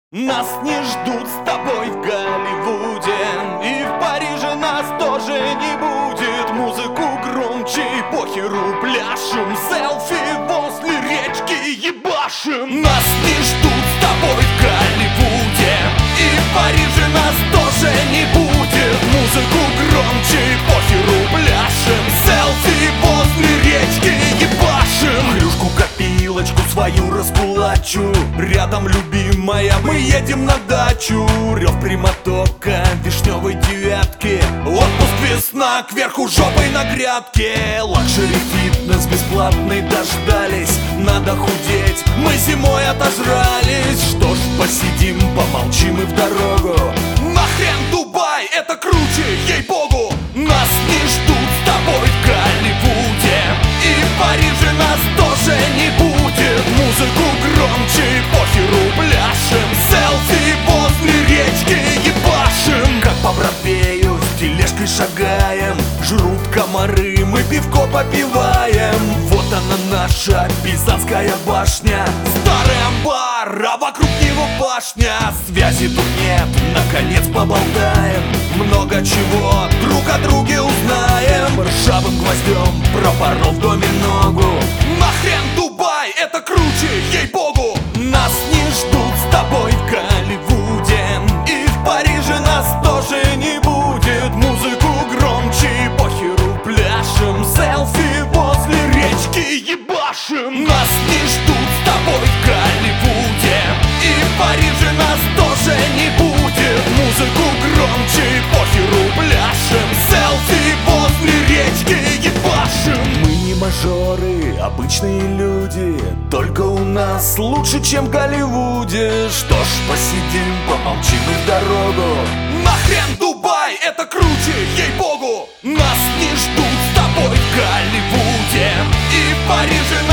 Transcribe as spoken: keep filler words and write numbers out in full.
Нас не ждут с тобой в Голливуде, и в Париже нас тоже не будет. Музыку громче и похеру пляшем, селфи возле речки ебашим. Нас не ждут с тобой в Голливуде, и в Париже нас тоже не будет. Музыку громче и похеру пляшем, селфи возле речки ебашим. Клюшку копилочку свою раскулачу, рядом любимая, мы едем на дачу. Рев прямотока вишневой девятки, отпуск весна, кверху жопой на грядке. Лакшери фитнес бесплатный дождались, надо худеть, мы зимой отожрались. Что ж, посидим, помолчим и в дорогу. Нахрен Дубай, это круче, ей-богу. Нас не ждут с тобой в Голливуде, и в Париже нас тоже не будет. Музыку громче и похеру пляшем, селфи возле речки ебашим. Как по Бродвею с тележкой шагаем, жрут комары, мы пивко попиваем. Вот она наша Пизанская башня, старый амбар, а вокруг него башня. Связи тут нет, наконец поболтаем, много чего друг о друге узнаем. Ржавым гвоздем пропорол в доме ногу. Нахрен Дубай, это круче, ей-богу. Нас не ждут с тобой в Голливуде, и в Париже нас тоже не будет. Музыку громче и похеру пляшем, селфи возле речки ебашим. Нас не ждут с тобой в Голливуде, и в Париже нас тоже не будет. Музыку громче и похеру пляшем, селфи возле речки ебашим. Мы не мажоры, обычные люди, только у нас лучше, чем в Голливуде. Что ж, посидим, помолчим и в дорогу. Нахрен Дубай, это круче, ей-богу. Нас не ждут с тобой в Голливуде, и в Париже